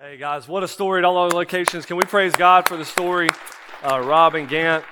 Hey guys, what a story at all our locations. Can we praise God for the story? Rob and Gant.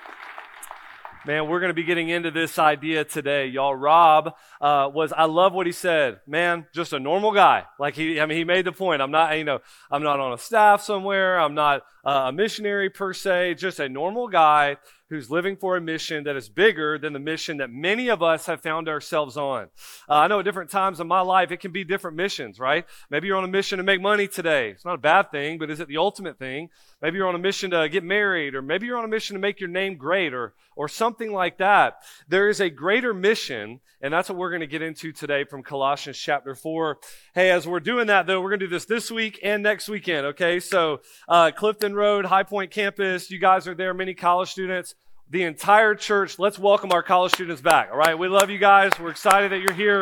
Man, we're going to be getting into this idea today, y'all. Rob I love what he said. Man, just a normal guy. He made the point. I'm not on a staff somewhere. I'm not a missionary per se. Just a normal guy who's living for a mission that is bigger than the mission that many of us have found ourselves on. I know at different times in my life, it can be different missions, right? Maybe you're on a mission to make money today. It's not a bad thing, but is it the ultimate thing? Maybe you're on a mission to get married, or maybe you're on a mission to make your name great, or something like that. There is a greater mission, and that's what we're going to get into today from Colossians chapter 4. Hey, as we're doing that, though, we're going to do this week and next weekend, okay? So Clifton Road, High Point campus, you guys are there, many college students. The entire church, let's welcome our college students back, all right? We love you guys. We're excited that you're here.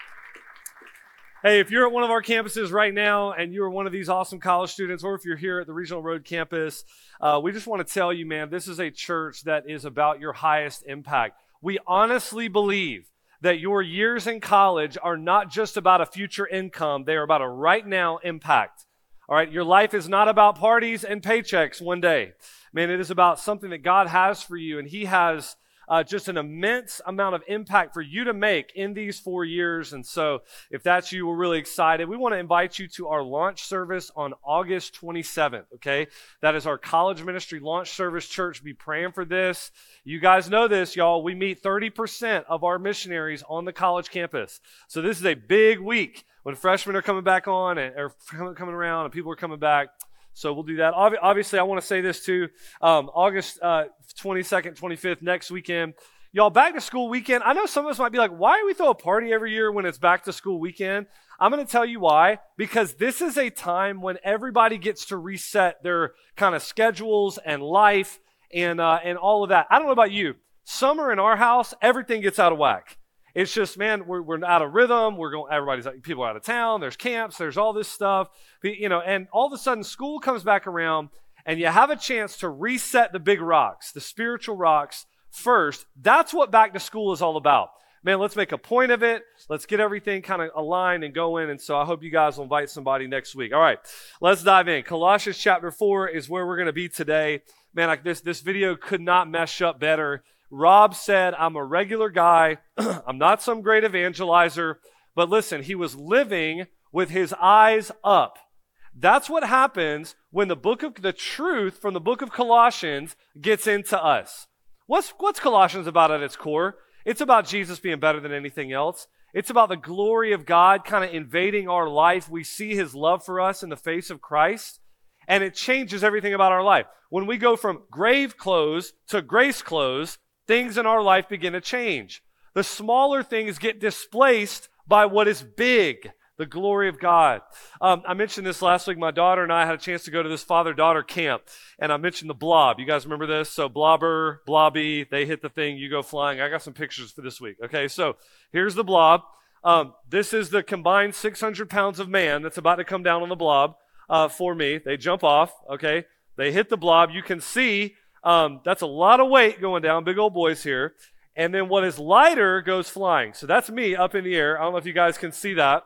Hey, if you're at one of our campuses right now and you're one of these awesome college students, or if you're here at the Regional Road campus, we just want to tell you, man, this is a church that is about your highest impact. We honestly believe that your years in college are not just about a future income. They are about a right now impact. All right, your life is not about parties and paychecks one day. Man, it is about something that God has for you, and He has just an immense amount of impact for you to make in these 4 years. And so if that's you, we're really excited. We want to invite you to our launch service on August 27th, okay? That is our college ministry launch service. Church, be praying for this. You guys know this, y'all. We meet 30% of our missionaries on the college campus. So this is a big week when freshmen are coming back on, or coming around, and people are coming back. So we'll do that. Obviously, I want to say this too. August 22nd, 25th, next weekend. Y'all, back to school weekend. I know some of us might be like, why do we throw a party every year when it's back to school weekend? I'm going to tell you why. Because this is a time when everybody gets to reset their kind of schedules and life and all of that. I don't know about you. Summer in our house, everything gets out of whack. It's just, man, we're out of rhythm. People are out of town. There's camps. There's all this stuff, and all of a sudden school comes back around and you have a chance to reset the big rocks, the spiritual rocks first. That's what back to school is all about. Man, let's make a point of it. Let's get everything kind of aligned and going. And so I hope you guys will invite somebody next week. All right, let's dive in. Colossians chapter 4 is where we're going to be today. Man, this video could not mesh up better. Rob said, I'm a regular guy. I'm not some great evangelizer. But listen, he was living with his eyes up. That's what happens when the truth from the book of Colossians gets into us. What's Colossians about at its core? It's about Jesus being better than anything else. It's about the glory of God kind of invading our life. We see His love for us in the face of Christ, and it changes everything about our life. When we go from grave clothes to grace clothes, things in our life begin to change. The smaller things get displaced by what is big, the glory of God. I mentioned this last week. My daughter and I had a chance to go to this father-daughter camp, and I mentioned the blob. You guys remember this? So blobber, blobby, they hit the thing, you go flying. I got some pictures for this week. Okay, so here's the blob. This is the combined 600 pounds of man that's about to come down on the blob for me. They jump off, okay? They hit the blob. You can see that's a lot of weight going down, big old boys here. And then what is lighter goes flying. So that's me up in the air. I don't know if you guys can see that.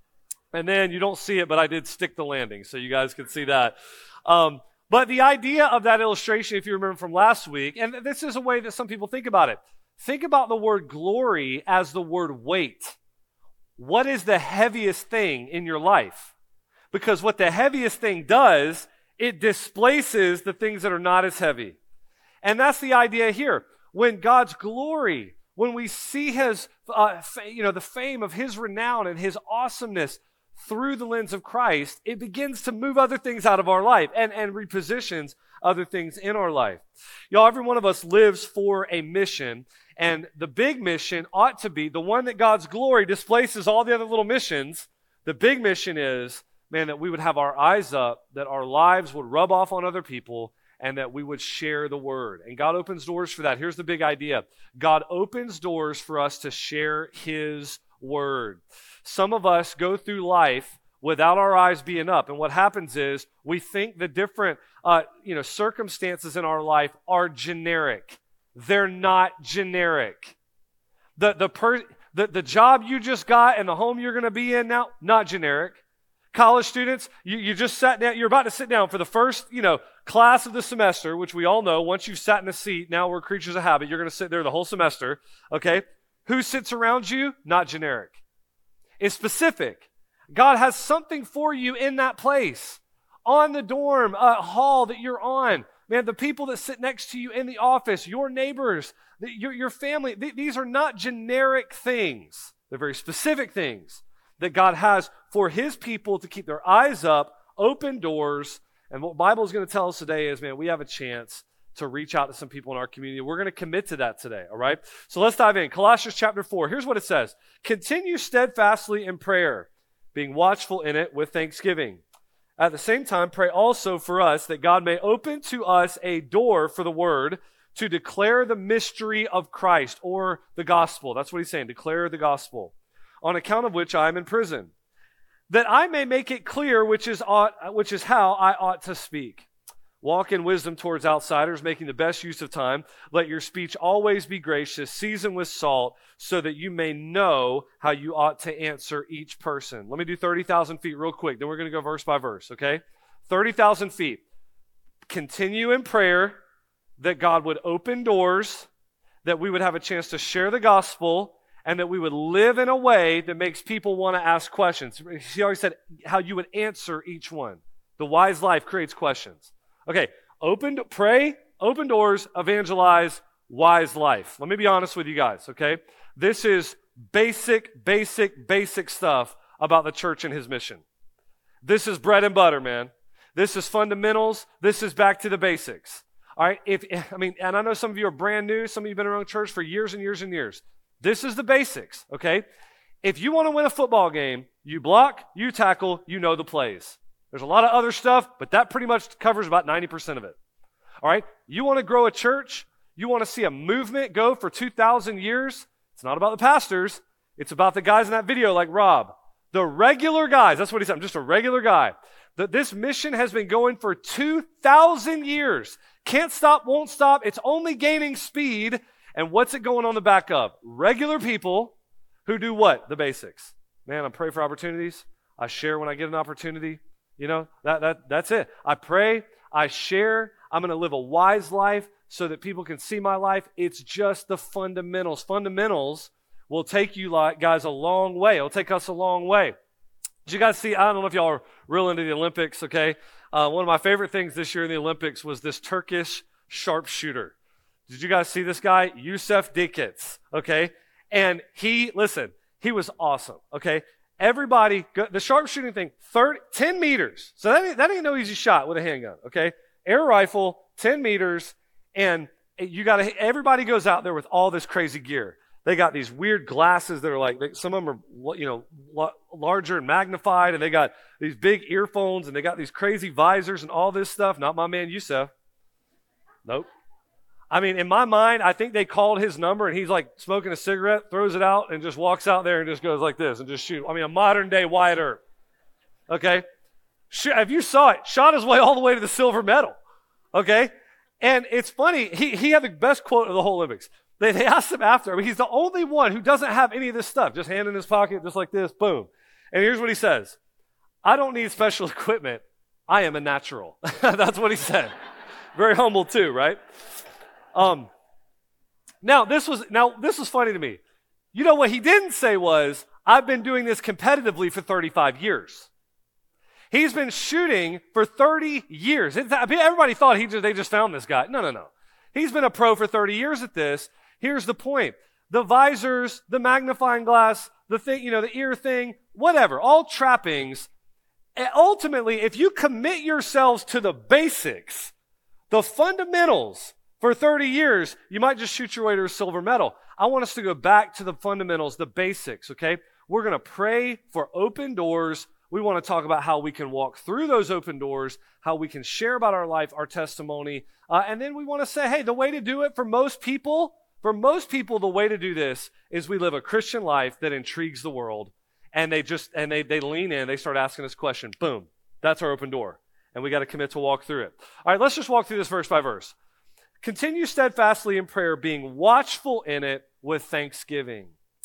And then you don't see it, but I did stick the landing, so you guys can see that. But the idea of that illustration, if you remember from last week, and this is a way that some people think about it. Think about the word glory as the word weight. What is the heaviest thing in your life? Because what the heaviest thing does, it displaces the things that are not as heavy. And that's the idea here. When God's glory, when we see His, the fame of His renown and His awesomeness through the lens of Christ, it begins to move other things out of our life and repositions other things in our life. Y'all, every one of us lives for a mission, and the big mission ought to be the one that God's glory displaces all the other little missions. The big mission is, man, that we would have our eyes up, that our lives would rub off on other people, and that we would share the word. And God opens doors for that. Here's the big idea. God opens doors for us to share His word. Some of us go through life without our eyes being up. And what happens is we think the different circumstances in our life are generic. They're not generic. The job you just got and the home you're going to be in now, not generic. college students, you just sat down, you're about to sit down for the first, class of the semester, which we all know, once you've sat in a seat, now we're creatures of habit, you're going to sit there the whole semester, okay? Who sits around you? Not generic. It's specific. God has something for you in that place, on the dorm hall that you're on. Man, the people that sit next to you in the office, your neighbors, your family, these are not generic things. They're very specific things that God has for his people to keep their eyes up, open doors. And what the Bible is going to tell us today is, man, we have a chance to reach out to some people in our community. We're going to commit to that today, all right? So let's dive in. Colossians chapter 4. Here's what it says. Continue steadfastly in prayer, being watchful in it with thanksgiving. At the same time, pray also for us that God may open to us a door for the word to declare the mystery of Christ, or the gospel. That's what he's saying, declare the gospel, on account of which I am in prison, that I may make it clear which is how I ought to speak. Walk in wisdom towards outsiders, making the best use of time. Let your speech always be gracious, seasoned with salt, so that you may know how you ought to answer each person. Let me do 30,000 feet real quick, then we're going to go verse by verse, okay? 30,000 feet. Continue in prayer that God would open doors, that we would have a chance to share the gospel, and that we would live in a way that makes people want to ask questions. He always said how you would answer each one. The wise life creates questions. Okay, pray, open doors, evangelize, wise life. Let me be honest with you guys, okay? This is basic stuff about the church and his mission. This is bread and butter, man. This is fundamentals. This is back to the basics. All right, and I know some of you are brand new. Some of you have been around church for years and years and years. This is the basics, okay? If you want to win a football game, you block, you tackle, you know the plays. There's a lot of other stuff, but that pretty much covers about 90% of it. All right? You want to grow a church? You want to see a movement go for 2,000 years? It's not about the pastors. It's about the guys in that video like Rob. The regular guys. That's what he said. I'm just a regular guy. This mission has been going for 2,000 years. Can't stop, won't stop. It's only gaining speed. And what's it going on the back of? Regular people who do what? The basics. Man, I pray for opportunities. I share when I get an opportunity. That's it. I pray, I share, I'm going to live a wise life so that people can see my life. It's just the fundamentals. Fundamentals will take you guys a long way. It'll take us a long way. Did you guys see, I don't know if y'all are real into the Olympics, okay? One of my favorite things this year in the Olympics was this Turkish sharpshooter. Did you guys see this guy? Yusuf Dikits, okay? And he was awesome, okay? Everybody, the sharpshooting thing, 10 meters. So that ain't no easy shot with a handgun, okay? Air rifle, 10 meters, and everybody goes out there with all this crazy gear. They got these weird glasses that are like, some of them are, larger and magnified, and they got these big earphones, and they got these crazy visors and all this stuff. Not my man Yusuf. Nope. I mean, in my mind, I think they called his number, and he's like smoking a cigarette, throws it out, and just walks out there and just goes like this and just shoot. I mean, a modern-day Wyatt Earp. Okay? If you saw it, shot his way all the way to the silver medal. Okay? And it's funny, he had the best quote of the whole Olympics. They asked him after. I mean, he's the only one who doesn't have any of this stuff. Just hand in his pocket, just like this, boom. And here's what he says. I don't need special equipment. I am a natural. That's what he said. Very humble too, right? Now this was funny to me. You know what he didn't say was, I've been doing this competitively for 35 years. He's been shooting for 30 years. Everybody thought they just found this guy. No. He's been a pro for 30 years at this. Here's the point. The visors, the magnifying glass, the thing, the ear thing, whatever, all trappings. And ultimately, if you commit yourselves to the basics, the fundamentals, for 30 years, you might just shoot your way to a silver medal. I want us to go back to the fundamentals, the basics, okay? We're going to pray for open doors. We want to talk about how we can walk through those open doors, how we can share about our life, our testimony. And then we want to say, hey, the way to do it for most people, the way to do this is we live a Christian life that intrigues the world. And they lean in, they start asking us questions. Boom. That's our open door. And we got to commit to walk through it. All right, let's just walk through this verse by verse. Continue steadfastly in prayer, being watchful in it with thanksgiving.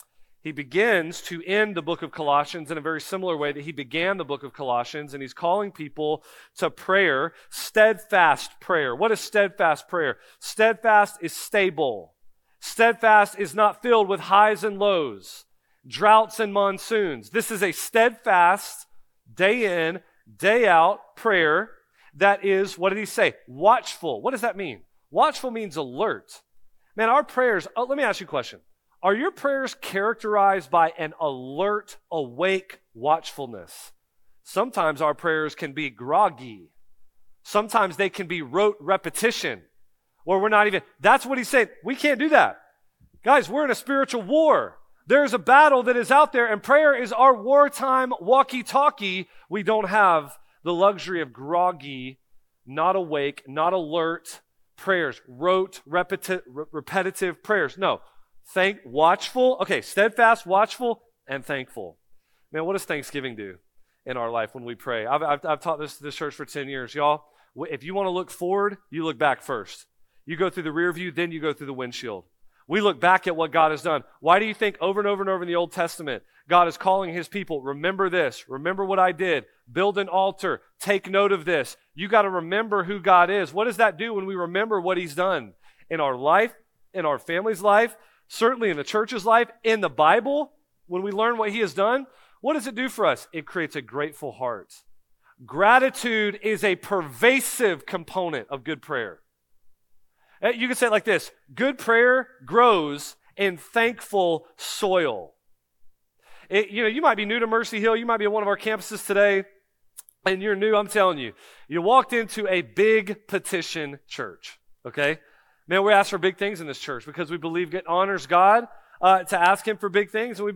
He begins to end the book of Colossians in a very similar way that he began the book of Colossians, and he's calling people to prayer, steadfast prayer. What is steadfast prayer? Steadfast is stable. Steadfast is not filled with highs and lows, droughts and monsoons. This is a steadfast, day in, day out prayer that is, what did he say? Watchful. What does that mean? Watchful means alert. Man, our prayers, let me ask you a question. Are your prayers characterized by an alert, awake watchfulness? Sometimes our prayers can be groggy. Sometimes they can be rote repetition, where we're not even, that's what he's saying. We can't do that. Guys, we're in a spiritual war. There's a battle that is out there, and prayer is our wartime walkie-talkie. We don't have the luxury of groggy, not awake, not alert prayers, rote, repetitive prayers. No. Watchful, okay, steadfast, watchful, and thankful. Man, what does Thanksgiving do in our life when we pray? I've taught this church for 10 years. Y'all, if you want to look forward, you look back first. You go through the rear view, then you go through the windshield. We look back at what God has done. Why do you think over and over and over in the Old Testament, God is calling his people, remember this, remember what I did, build an altar, take note of this. You got to remember who God is. What does that do when we remember what he's done in our life, in our family's life, certainly in the church's life, in the Bible, when we learn what he has done? What does it do for us? It creates a grateful heart. Gratitude is a pervasive component of good prayer. You can say it like this: good prayer grows in thankful soil. You might be new to Mercy Hill. You might be at one of our campuses today, and you're new. I'm telling you, you walked into a big petition church, okay? Man, we ask for big things in this church because we believe it honors God to ask him for big things. And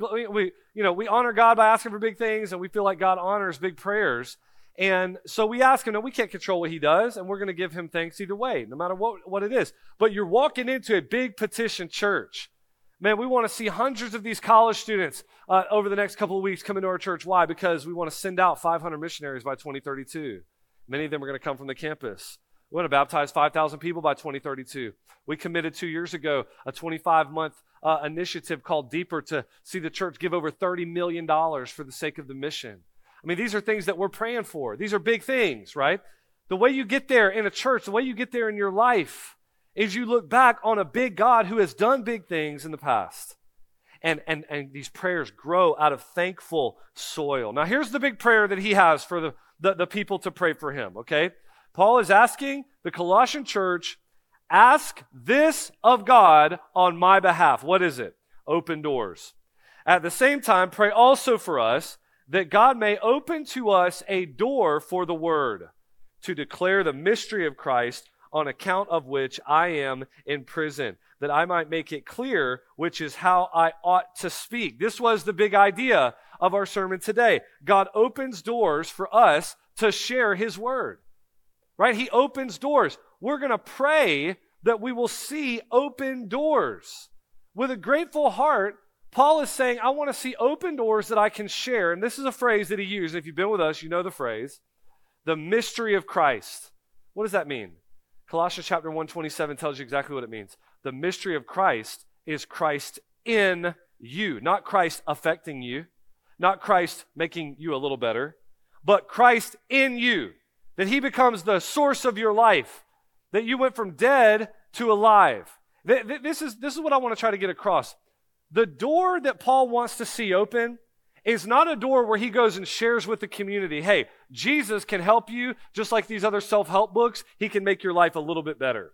we honor God by asking for big things, and we feel like God honors big prayers. And so we ask him, no, we can't control what he does, and we're going to give him thanks either way, no matter what it is. But you're walking into a big petition church. Man, we want to see hundreds of these college students over the next couple of weeks come into our church. Why? Because we want to send out 500 missionaries by 2032. Many of them are going to come from the campus. We want to baptize 5,000 people by 2032. We committed 2 years ago a 25-month initiative called Deeper to see the church give over $30 million for the sake of the mission. I mean, these are things that we're praying for. These are big things, right? The way you get there in a church, the way you get there in your life is you look back on a big God who has done big things in the past. And these prayers grow out of thankful soil. Now, here's the big prayer that he has for the people to pray for him, okay? Paul is asking the Colossian church, ask this of God on my behalf. What is it? Open doors. At the same time, pray also for us that God may open to us a door for the word to declare the mystery of Christ, on account of which I am in prison, that I might make it clear which is how I ought to speak. This was the big idea of our sermon today. God opens doors for us to share his word, right? He opens doors. We're going to pray that we will see open doors. With a grateful heart, Paul is saying, I want to see open doors that I can share. And this is a phrase that he used. If you've been with us, you know the phrase, the mystery of Christ. What does that mean? Colossians chapter 1:27 tells you exactly what it means. The mystery of Christ is Christ in you, not Christ affecting you, not Christ making you a little better, but Christ in you, that he becomes the source of your life, that you went from dead to alive. This is what I want to try to get across. The door that Paul wants to see open is not a door where he goes and shares with the community, hey, Jesus can help you just like these other self-help books. He can make your life a little bit better.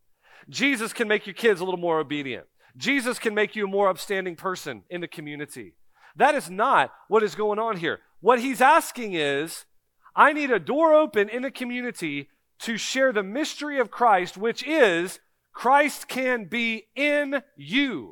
Jesus can make your kids a little more obedient. Jesus can make you a more upstanding person in the community. That is not what is going on here. What he's asking is, I need a door open in the community to share the mystery of Christ, which is Christ can be in you.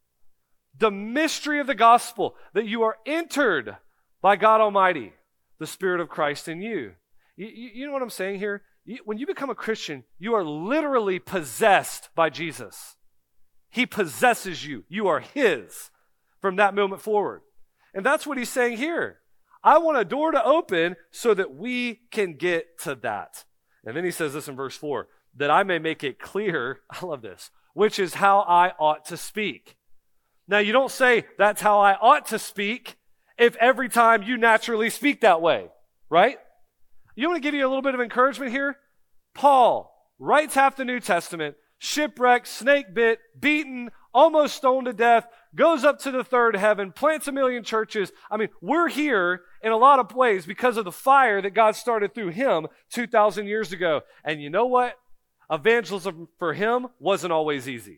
The mystery of the gospel, that you are entered by God Almighty, the Spirit of Christ in you. You know what I'm saying here? When you become a Christian, you are literally possessed by Jesus. He possesses you. You are his from that moment forward. And that's what he's saying here. I want a door to open so that we can get to that. And then he says this in verse 4, that I may make it clear, I love this, which is how I ought to speak. Now, you don't say, that's how I ought to speak, if every time you naturally speak that way, right? You want to give you a little bit of encouragement here? Paul writes half the New Testament, shipwrecked, snake bit, beaten, almost stoned to death, goes up to the third heaven, plants 1 million churches. I mean, we're here in a lot of ways because of the fire that God started through him 2,000 years ago. And you know what? Evangelism for him wasn't always easy.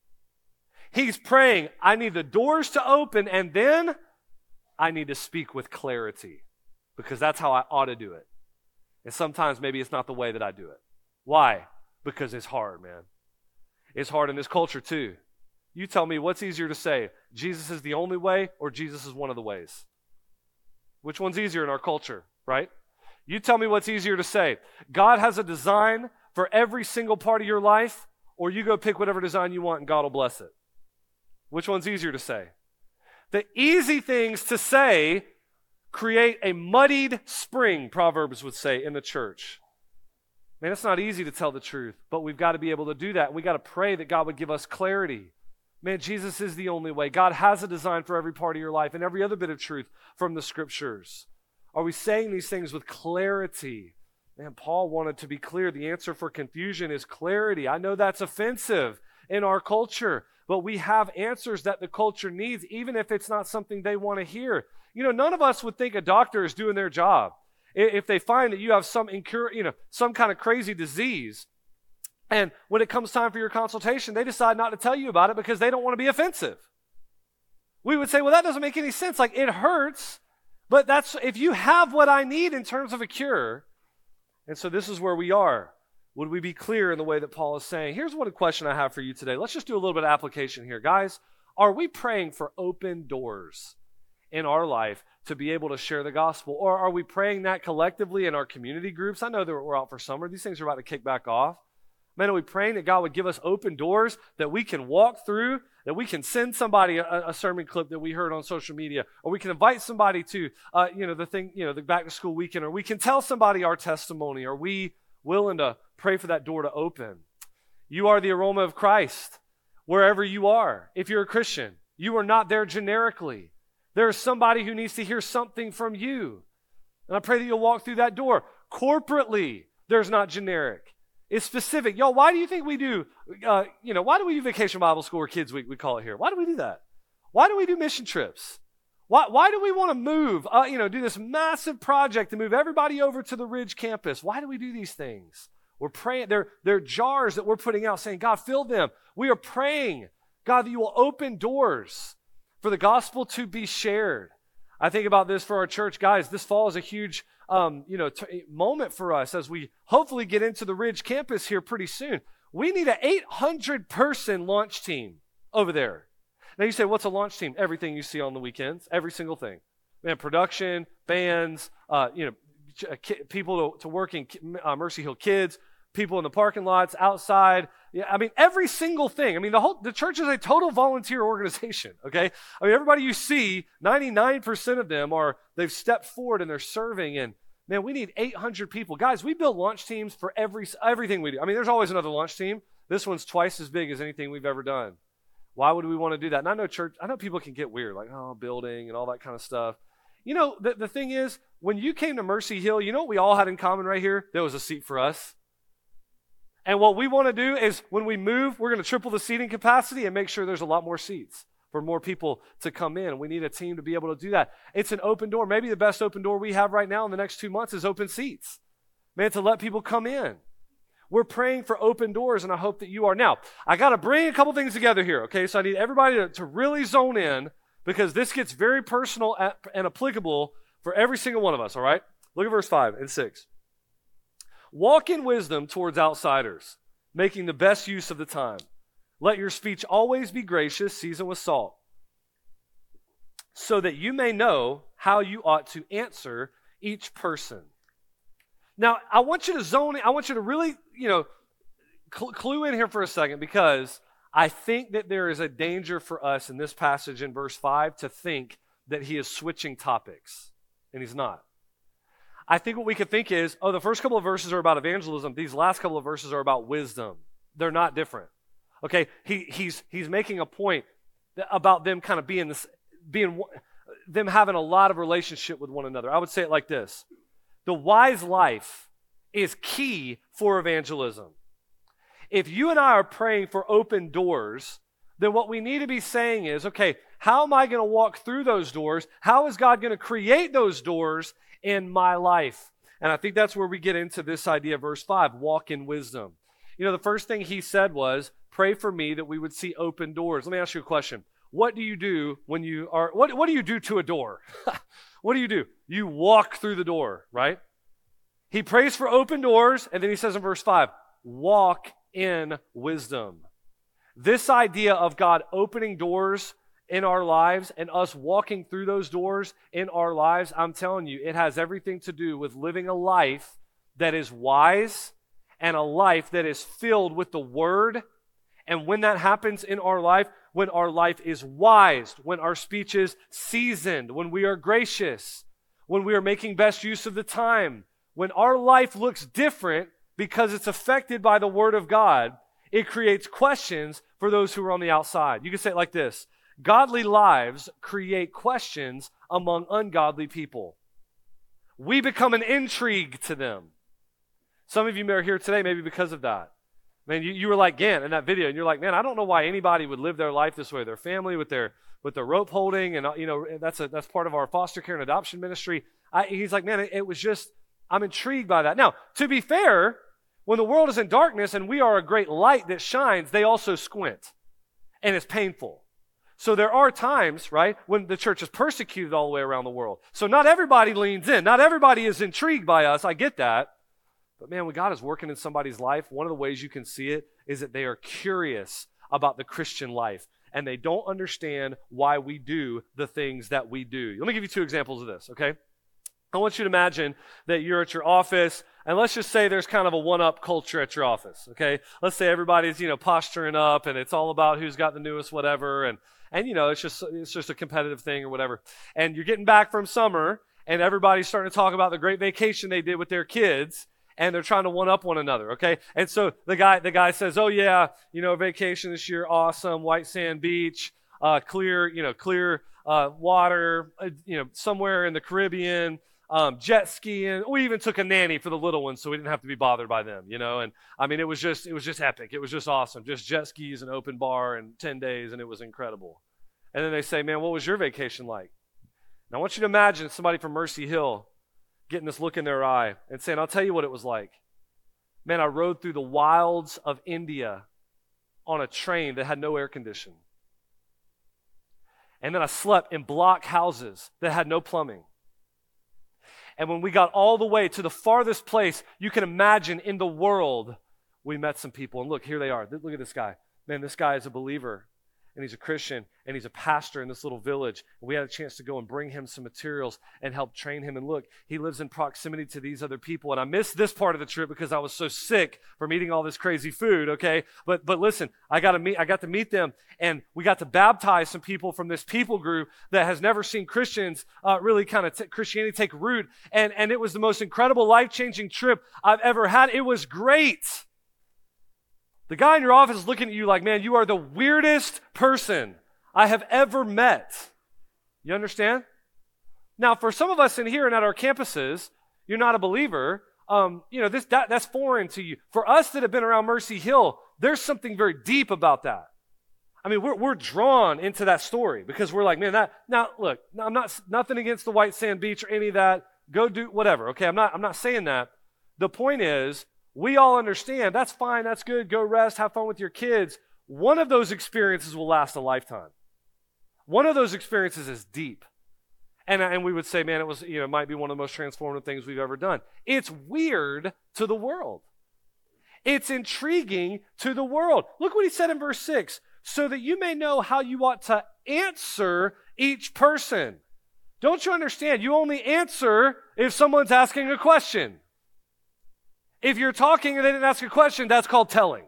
He's praying, I need the doors to open, and then I need to speak with clarity because that's how I ought to do it. And sometimes maybe it's not the way that I do it. Why? Because it's hard, man. It's hard in this culture too. You tell me what's easier to say, Jesus is the only way or Jesus is one of the ways? Which one's easier in our culture, right? You tell me what's easier to say. God has a design for every single part of your life, or you go pick whatever design you want and God will bless it. Which one's easier to say? The easy things to say create a muddied spring, Proverbs would say, in the church. Man, it's not easy to tell the truth, but we've got to be able to do that. We got to pray that God would give us clarity. Man, Jesus is the only way. God has a design for every part of your life and every other bit of truth from the scriptures. Are we saying these things with clarity? Man, Paul wanted to be clear. The answer for confusion is clarity. I know that's offensive in our culture, but we have answers that the culture needs, even if it's not something they want to hear. You know, none of us would think a doctor is doing their job if they find that you have some kind of crazy disease. And when it comes time for your consultation, they decide not to tell you about it because they don't want to be offensive. We would say, well, that doesn't make any sense. Like, it hurts, but that's if you have what I need in terms of a cure. And so this is where we are. Would we be clear in the way that Paul is saying? Here's one question I have for you today. Let's just do a little bit of application here. Guys, are we praying for open doors in our life to be able to share the gospel? Or are we praying that collectively in our community groups? I know that we're out for summer. These things are about to kick back off. Man, are we praying that God would give us open doors that we can walk through, that we can send somebody a sermon clip that we heard on social media, or we can invite somebody to, the back to school weekend, or we can tell somebody our testimony? Are we willing to pray for that door to open? You are the aroma of Christ wherever you are. If you're a Christian, you are not there generically. There is somebody who needs to hear something from you. And I pray that you'll walk through that door. Corporately, there's not generic. It's specific. Y'all, why do you think we do, why do we do Vacation Bible School or Kids Week, we call it here? Why do we do that? Why do we do mission trips? Why do we want to move, do this massive project to move everybody over to the Ridge campus? Why do we do these things? We're praying. They're jars that we're putting out saying, God, fill them. We are praying, God, that you will open doors for the gospel to be shared. I think about this for our church. Guys, this fall is a huge moment for us as we hopefully get into the Ridge campus here pretty soon. We need an 800-person launch team over there. Now you say, what's a launch team? Everything you see on the weekends, every single thing. Man, production, bands, people to work in Mercy Hill Kids, people in the parking lots, outside. Yeah, I mean, every single thing. I mean, the church is a total volunteer organization, okay? I mean, everybody you see, 99% of them they've stepped forward and they're serving. And man, we need 800 people. Guys, we build launch teams for everything we do. I mean, there's always another launch team. This one's twice as big as anything we've ever done. Why would we want to do that? And I know people can get weird, like, building and all that kind of stuff. You know, the thing is, when you came to Mercy Hill, you know what we all had in common right here? There was a seat for us. And what we want to do is when we move, we're going to triple the seating capacity and make sure there's a lot more seats for more people to come in. We need a team to be able to do that. It's an open door. Maybe the best open door we have right now in the next 2 months is open seats. Man, to let people come in. We're praying for open doors, and I hope that you are. Now, I got to bring a couple things together here, okay? So I need everybody to really zone in because this gets very personal and applicable for every single one of us, all right? Look at verse 5 and 6. Walk in wisdom towards outsiders, making the best use of the time. Let your speech always be gracious, seasoned with salt, so that you may know how you ought to answer each person. Now, I want you to zone in. I want you to really, clue in here for a second because I think that there is a danger for us in this passage in verse 5 to think that he is switching topics, and he's not. I think what we could think is, the first couple of verses are about evangelism. These last couple of verses are about wisdom. They're not different. Okay, he's making a point. about them kind of them having a lot of relationship with one another. I would say it like this. The wise life is key for evangelism. If you and I are praying for open doors, then what we need to be saying is, okay, how am I going to walk through those doors? How is God going to create those doors in my life? And I think that's where we get into this idea, verse 5, walk in wisdom. You know, the first thing he said was, pray for me that we would see open doors. Let me ask you a question. What do you do when you are, what do you do to a door? What do? You walk through the door, right? He prays for open doors, and then he says in verse 5, walk in wisdom. This idea of God opening doors in our lives and us walking through those doors in our lives, I'm telling you, it has everything to do with living a life that is wise and a life that is filled with the Word. And when that happens in our life, when our life is wise, when our speech is seasoned, when we are gracious, when we are making best use of the time, when our life looks different because it's affected by the Word of God, it creates questions for those who are on the outside. You can say it like this. Godly lives create questions among ungodly people. We become an intrigue to them. Some of you are here today maybe because of that. Man, you were like Gant in that video, and you're like, man, I don't know why anybody would live their life this way. Their family with their rope holding, and that's part of our foster care and adoption ministry. He's like, man, it was just, I'm intrigued by that. Now, to be fair, when the world is in darkness and we are a great light that shines, they also squint, and it's painful. So there are times, right, when the church is persecuted all the way around the world. So not everybody leans in. Not everybody is intrigued by us. I get that. But man, when God is working in somebody's life, one of the ways you can see it is that they are curious about the Christian life, and they don't understand why we do the things that we do. Let me give you two examples of this, okay? I want you to imagine that you're at your office, and let's just say there's kind of a one-up culture at your office, okay? Let's say everybody's, posturing up, and it's all about who's got the newest whatever, and it's just a competitive thing or whatever. And you're getting back from summer, and everybody's starting to talk about the great vacation they did with their kids, and they're trying to one-up one another, okay? And so the guy says, oh yeah, vacation this year, awesome, white sand beach, clear water, somewhere in the Caribbean, jet skiing. We even took a nanny for the little ones so we didn't have to be bothered by them, and I mean, it was just epic. It was just awesome. Just jet skis and open bar and 10 days, and it was incredible. And then they say, man, what was your vacation like? Now I want you to imagine somebody from Mercy Hill getting this look in their eye and saying, I'll tell you what it was like. Man, I rode through the wilds of India on a train that had no air conditioning. And then I slept in block houses that had no plumbing. And when we got all the way to the farthest place you can imagine in the world, we met some people. And look, here they are. Look at this guy. Man, this guy is a believer. And he's a Christian, and he's a pastor in this little village. And we had a chance to go and bring him some materials and help train him. And look, he lives in proximity to these other people. And I missed this part of the trip because I was so sick from eating all this crazy food, okay? But listen, I got to meet them, and we got to baptize some people from this people group that has never seen Christians really kind of Christianity take root. And it was the most incredible, life-changing trip I've ever had. It was great. The guy in your office is looking at you like, man, you are the weirdest person I have ever met. You understand? Now, for some of us in here and at our campuses, you're not a believer. That's foreign to you. For us that have been around Mercy Hill, there's something very deep about that. I mean, we're drawn into that story because we're like, man, I'm not nothing against the white sand beach or any of that. Go do whatever. Okay, I'm not saying that. The point is, we all understand, that's fine, that's good, go rest, have fun with your kids. One of those experiences will last a lifetime. One of those experiences is deep. And we would say, man, it might be one of the most transformative things we've ever done. It's weird to the world. It's intriguing to the world. Look what he said in verse 6, so that you may know how you ought to answer each person. Don't you understand? You only answer if someone's asking a question. If you're talking and they didn't ask a question, that's called telling.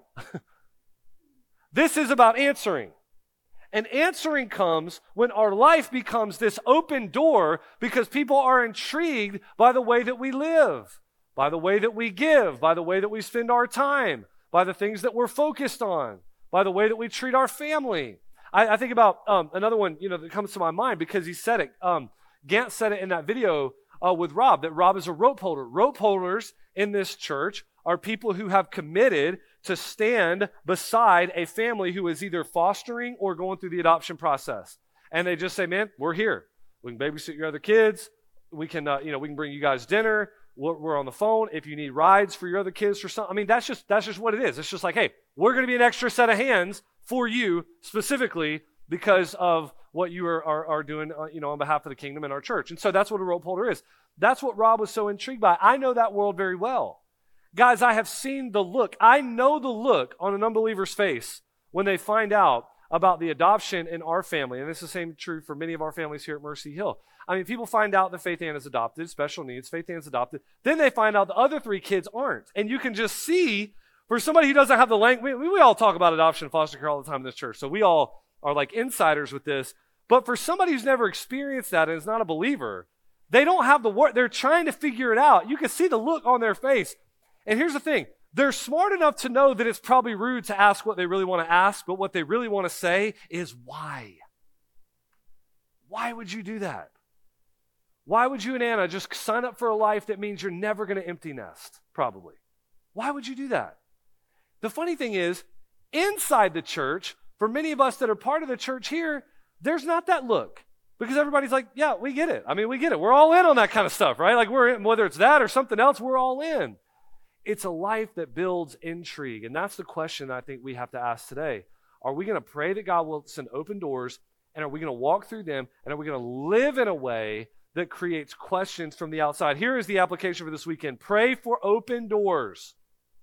This is about answering. And answering comes when our life becomes this open door because people are intrigued by the way that we live, by the way that we give, by the way that we spend our time, by the things that we're focused on, by the way that we treat our family. I think about another one, that comes to my mind because he said it. Gant said it in that video with Rob, that Rob is a rope holder. Rope holders in this church are people who have committed to stand beside a family who is either fostering or going through the adoption process. And they just say, man, we're here. We can babysit your other kids. We can, we can bring you guys dinner. We're on the phone. If you need rides for your other kids or something, I mean, that's just what it is. It's just like, hey, we're going to be an extra set of hands for you specifically because of what you are doing, on behalf of the kingdom and our church. And so that's what a rope holder is. That's what Rob was so intrigued by. I know that world very well. Guys, I have seen the look. I know the look on an unbeliever's face when they find out about the adoption in our family. And this is the same true for many of our families here at Mercy Hill. I mean, people find out that Faith Ann is adopted, special needs, Faith Ann's adopted. Then they find out the other 3 kids aren't. And you can just see, for somebody who doesn't have the language, we all talk about adoption and foster care all the time in this church. So we all are like insiders with this. But for somebody who's never experienced that and is not a believer, they don't have the word. They're trying to figure it out. You can see the look on their face. And here's the thing. They're smart enough to know that it's probably rude to ask what they really want to ask, but what they really want to say is why? Why would you do that? Why would you and Anna just sign up for a life that means you're never going to empty nest? Probably. Why would you do that? The funny thing is, inside the church, for many of us that are part of the church here, there's not that look. Because everybody's like, yeah, we get it. I mean, we get it. We're all in on that kind of stuff, right? Like we're in, whether it's that or something else, we're all in. It's a life that builds intrigue. And that's the question I think we have to ask today. Are we going to pray that God will send open doors? And are we going to walk through them? And are we going to live in a way that creates questions from the outside? Here is the application for this weekend. Pray for open doors.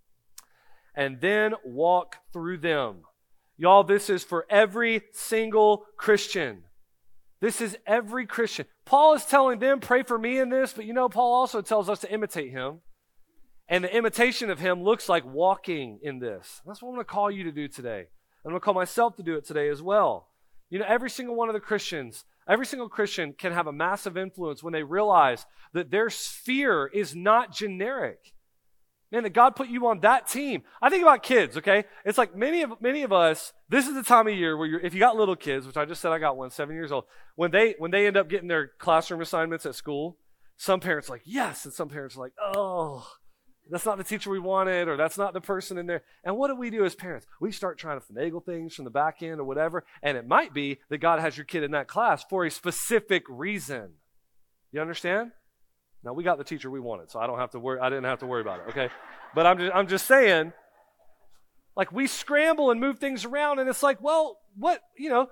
And then walk through them. Y'all, this is for every single Christian. This is every Christian. Paul is telling them, pray for me in this. But Paul also tells us to imitate him. And the imitation of him looks like walking in this. That's what I'm going to call you to do today. I'm going to call myself to do it today as well. Every single one of the Christians, every single Christian can have a massive influence when they realize that their sphere is not generic. Man, that God put you on that team. I think about kids, okay? It's like many of us, this is the time of year where if you got little kids, which I just said I got one, 7 years old, when they end up getting their classroom assignments at school, some parents are like, yes, and some parents are like, oh, that's not the teacher we wanted, or that's not the person in there. And what do we do as parents? We start trying to finagle things from the back end or whatever, and it might be that God has your kid in that class for a specific reason. You understand? Now, we got the teacher we wanted, so I didn't have to worry about it, okay? But I'm just saying, like, we scramble and move things around, and it's like, well, what,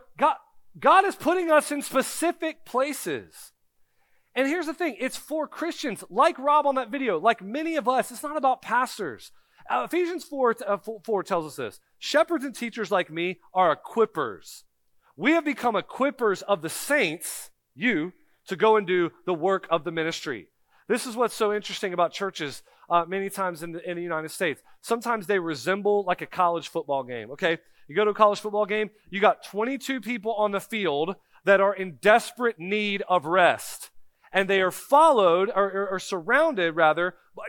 God is putting us in specific places. And here's the thing, it's for Christians, like Rob on that video, like many of us. It's not about pastors. Ephesians 4 tells us this. Shepherds and teachers like me are equippers. We have become equippers of the saints, you, to go and do the work of the ministry. This is what's so interesting about churches many times in the United States. Sometimes they resemble like a college football game, okay? You go to a college football game, you got 22 people on the field that are in desperate need of rest. And they are followed, or surrounded, rather, by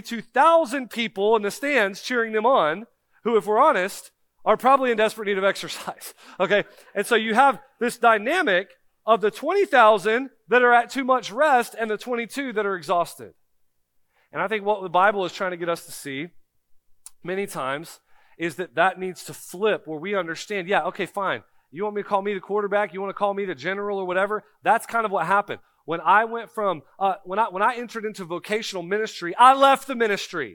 22,000 people in the stands cheering them on, who, if we're honest, are probably in desperate need of exercise, okay? And so you have this dynamic of the 20,000 that are at too much rest and the 22 that are exhausted. And I think what the Bible is trying to get us to see many times is that needs to flip, where we understand, yeah, okay, fine. You want me to call me the quarterback? You want to call me the general or whatever? That's kind of what happened. When I went from, when I entered into vocational ministry, I left the ministry.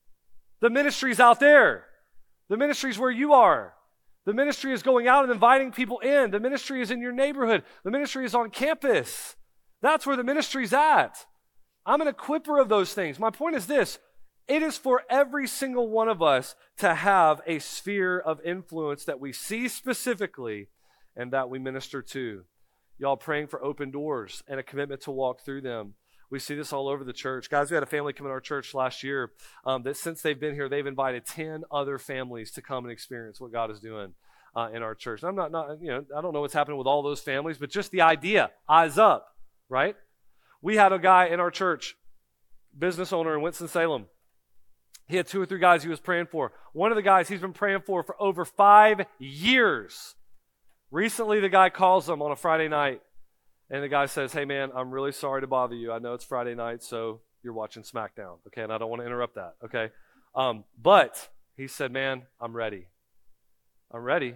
The ministry's out there. The ministry's where you are. The ministry is going out and inviting people in. The ministry is in your neighborhood. The ministry is on campus. That's where the ministry's at. I'm an equipper of those things. My point is this. It is for every single one of us to have a sphere of influence that we see specifically and that we minister to. Y'all praying for open doors and a commitment to walk through them. We see this all over the church. Guys, we had a family come in our church last year that since they've been here, they've invited 10 other families to come and experience what God is doing in our church. And I don't know what's happening with all those families, but just the idea, eyes up, right? We had a guy in our church, business owner in Winston-Salem. He had 2 or 3 guys he was praying for. One of the guys he's been praying for over 5 years. Recently, the guy calls them on a Friday night, and the guy says, hey, man, I'm really sorry to bother you. I know it's Friday night, so you're watching SmackDown, okay? And I don't want to interrupt that, okay? But he said, man, I'm ready. I'm ready.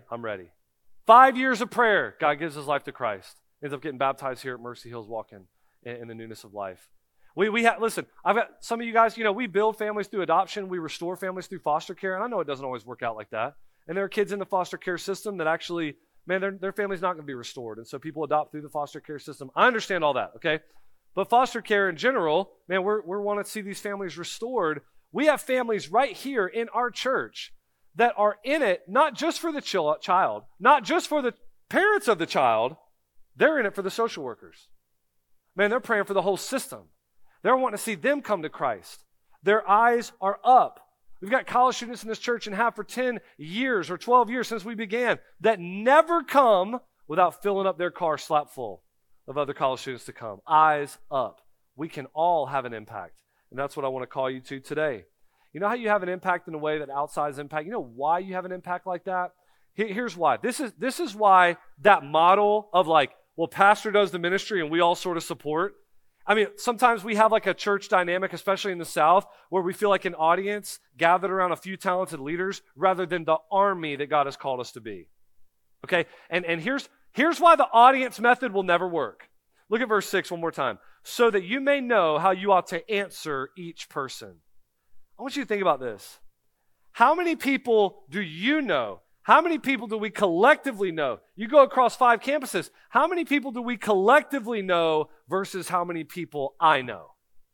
5 years of prayer, God gives his life to Christ. Ends up getting baptized here at Mercy Hills Walk-In in the newness of life. Listen, I've got some of you guys, we build families through adoption. We restore families through foster care. And I know it doesn't always work out like that. And there are kids in the foster care system that actually, man, their family's not going to be restored. And so people adopt through the foster care system. I understand all that, okay? But foster care in general, man, we're wanting to see these families restored. We have families right here in our church that are in it, not just for the child, not just for the parents of the child, they're in it for the social workers. Man, they're praying for the whole system. They're wanting to see them come to Christ. Their eyes are up. We've got college students in this church and have for 10 years or 12 years since we began that never come without filling up their car slap full of other college students to come. Eyes up. We can all have an impact. And that's what I want to call you to today. You know how you have an impact in a way that outsides impact? You know why you have an impact like that? Here's why. This is why that model of pastor does the ministry and we all sort of support. I mean, sometimes we have like a church dynamic, especially in the South, where we feel like an audience gathered around a few talented leaders rather than the army that God has called us to be. Okay? And here's why the audience method will never work. Look at verse 6 one more time. So that you may know how you ought to answer each person. I want you to think about this. How many people do you know? How many people do we collectively know? You go across 5 campuses. How many people do we collectively know versus how many people I know?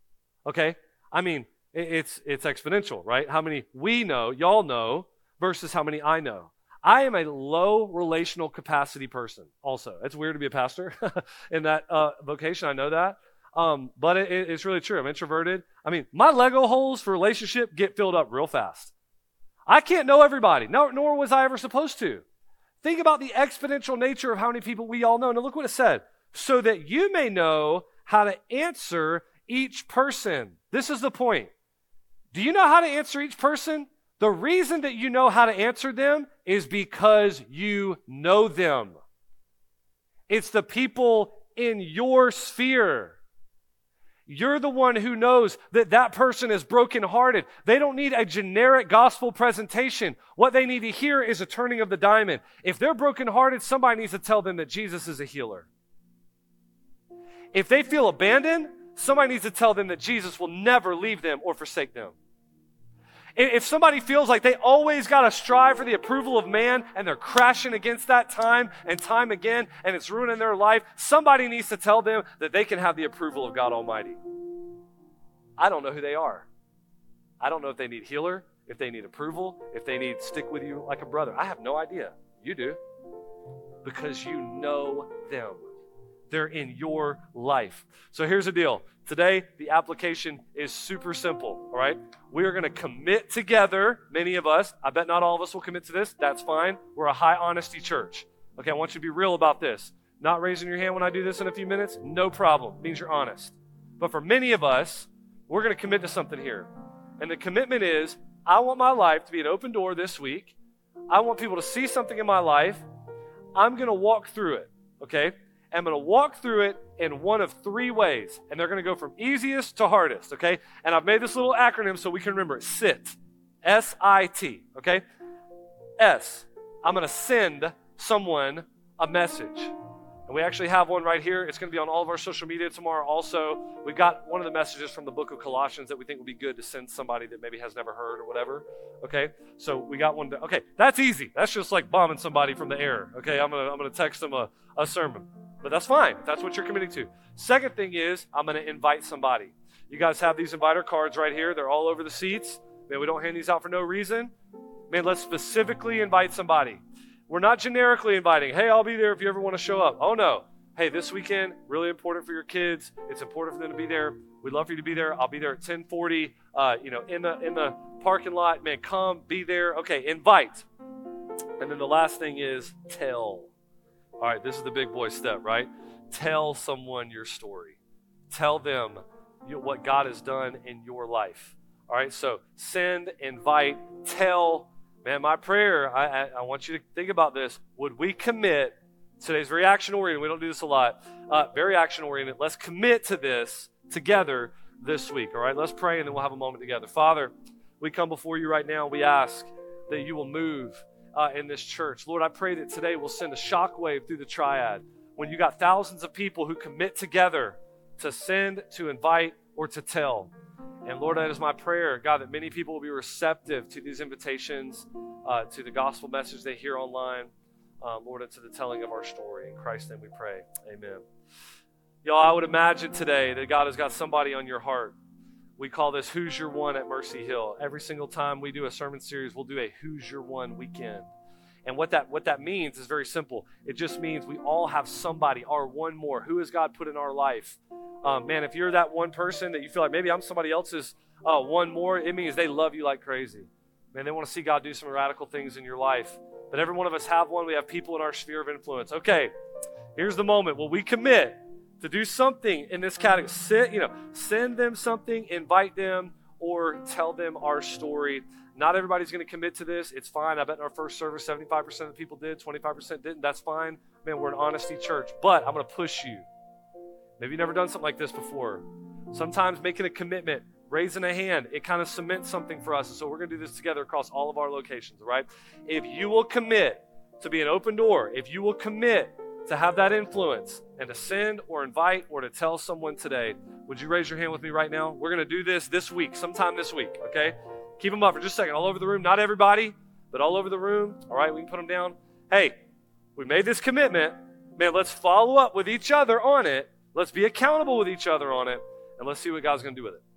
Okay? I mean, it's exponential, right? How many we know, y'all know, versus how many I know. I am a low relational capacity person also. It's weird to be a pastor in that vocation. I know that. But it's really true. I'm introverted. I mean, my Lego holes for relationship get filled up real fast. I can't know everybody, nor was I ever supposed to. Think about the exponential nature of how many people we all know. Now look what it said. So that you may know how to answer each person. This is the point. Do you know how to answer each person? The reason that you know how to answer them is because you know them. It's the people in your sphere. You're the one who knows that person is brokenhearted. They don't need a generic gospel presentation. What they need to hear is a turning of the diamond. If they're brokenhearted, somebody needs to tell them that Jesus is a healer. If they feel abandoned, somebody needs to tell them that Jesus will never leave them or forsake them. If somebody feels like they always got to strive for the approval of man and they're crashing against that time and time again and it's ruining their life, somebody needs to tell them that they can have the approval of God Almighty. I don't know who they are. I don't know if they need healer, if they need approval, if they need stick with you like a brother. I have no idea. You do. Because you know them. They're in your life. So here's the deal. Today, the application is super simple, all right? We are going to commit together, many of us. I bet not all of us will commit to this. That's fine. We're a high honesty church. Okay, I want you to be real about this. Not raising your hand when I do this in a few minutes, no problem. It means you're honest. But for many of us, we're going to commit to something here. And the commitment is, I want my life to be an open door this week. I want people to see something in my life. I'm going to walk through it, okay? I'm going to walk through it in one of 3 ways, and they're going to go from easiest to hardest, okay? And I've made this little acronym so we can remember it. SIT, S-I-T, okay? S, I'm going to send someone a message. And we actually have one right here. It's going to be on all of our social media tomorrow also. We've got one of the messages from the book of Colossians that we think would be good to send somebody that maybe has never heard or whatever, okay? So we got one. Okay, that's easy. That's just like bombing somebody from the air, okay? I'm gonna text them a sermon. But that's fine, if that's what you're committing to. Second thing is, I'm going to invite somebody. You guys have these inviter cards right here. They're all over the seats. Man, we don't hand these out for no reason. Man, let's specifically invite somebody. We're not generically inviting, hey, I'll be there if you ever want to show up. Oh, no. Hey, this weekend, really important for your kids. It's important for them to be there. We'd love for you to be there. I'll be there at 10:40, in the parking lot. Man, come, be there. Okay, invite. And then the last thing is tell. All right, this is the big boy step, right? Tell someone your story. Tell them what God has done in your life. All right, so send, invite, tell. Man, my prayer, I want you to think about this. Would we commit Today's very action-oriented. We don't do this a lot. Very action-oriented. Let's commit to this together this week, all right? Let's pray, and then we'll have a moment together. Father, we come before you right now. We ask that you will move in this church. Lord, I pray that today will send a shockwave through the triad when you got thousands of people who commit together to send, to invite, or to tell. And Lord, that is my prayer, God, that many people will be receptive to these invitations, to the gospel message they hear online, Lord, and to the telling of our story. In Christ's name we pray. Amen. Y'all, I would imagine today that God has got somebody on your heart. We call this Who's Your One at Mercy Hill. Every single time we do a sermon series, we'll do a Who's Your One weekend. And what that means is very simple. It just means we all have somebody, our one more. Who has God put in our life? Man, if you're that one person that you feel like maybe I'm somebody else's one more, it means they love you like crazy. Man, they want to see God do some radical things in your life. But every one of us have one. We have people in our sphere of influence. Okay, here's the moment. Will we commit to do something in this category? Send them something, invite them, or tell them our story. Not everybody's going to commit to this. It's fine. I bet in our first service, 75% of the people did, 25% didn't. That's fine. Man, we're an honesty church. But I'm going to push you. Maybe you've never done something like this before. Sometimes making a commitment, raising a hand, it kind of cements something for us. And so we're going to do this together across all of our locations, all right? If you will commit to be an open door, if you will commit to have that influence and to send or invite or to tell someone today, would you raise your hand with me right now? We're going to do this week, sometime this week, okay? Keep them up for just a second. All over the room. Not everybody, but all over the room. All right, we can put them down. Hey, we made this commitment. Man, let's follow up with each other on it. Let's be accountable with each other on it. And let's see what God's going to do with it.